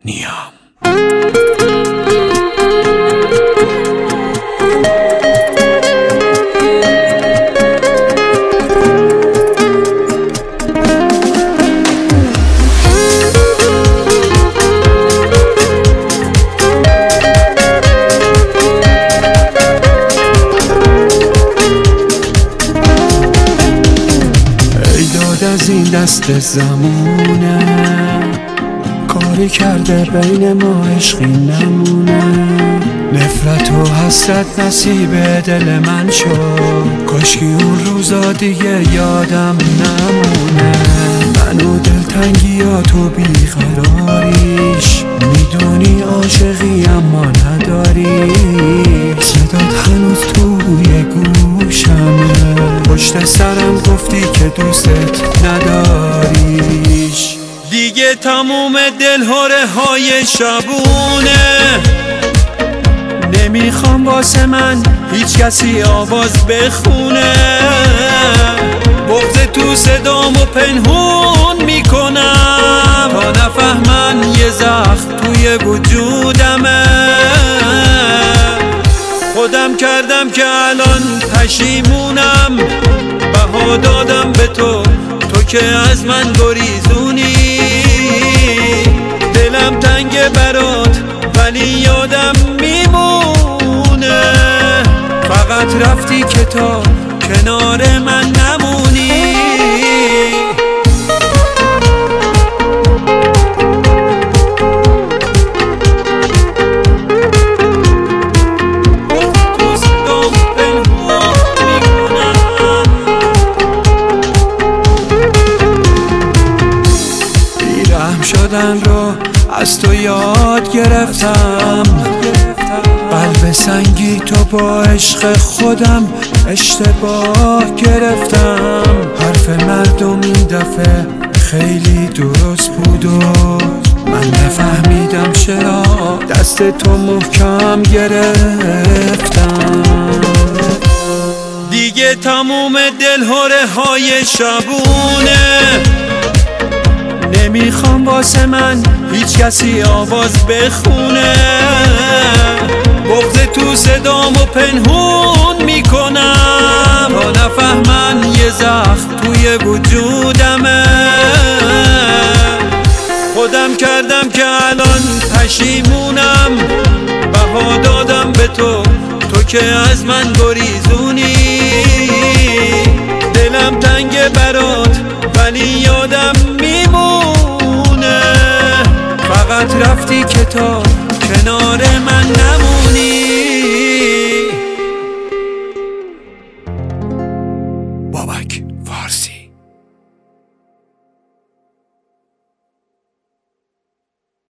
نیام. از این دست زمونه کاری کرده بین ما عشقی نمونه، نفرت و حسرت نصیب دل من شد، کاشکی اون روزا دیگه یادم نمونه. من و دلتنگیات و بیقراریش میدونی عاشقی اما نداری، صدات هنوز توی گوشمه، پشت سرم گفتی که دوستت نداریش. دیگه تموم دلهره های شبونه، نمیخوام واسه من هیچ کسی آواز بخونه، بغض تو صدامو پنهون میکنم تا نفهمن یه زخم توی وجودمه. خودم کردم که الان پشیمونم، بها دادم به تو که از من گریزونی، دلم تنگ برات ولی یادم میمونه، فقط رفتی که تا کنار من نمونی. شدن رو از تو یاد گرفتم، قلب سنگی تو با عشق خودم اشتباه گرفتم، حرف مردم این دفعه خیلی درست بود و من نفهمیدم چرا دست تو محکم گرفتم. دیگه تموم دلهره های شبونه، نمیخوام واسه من هیچ کسی آواز بخونه، بغض تو صدامو پنهون میکنم تا نفهمن یه زخم توی وجودمه. خودم کردم که الان پشیمونم، بها دادم به تو که از من گریزونی، دلم تنگ برات ولی یادم میمونه، فقط رفتی که تا کنار من نمونی.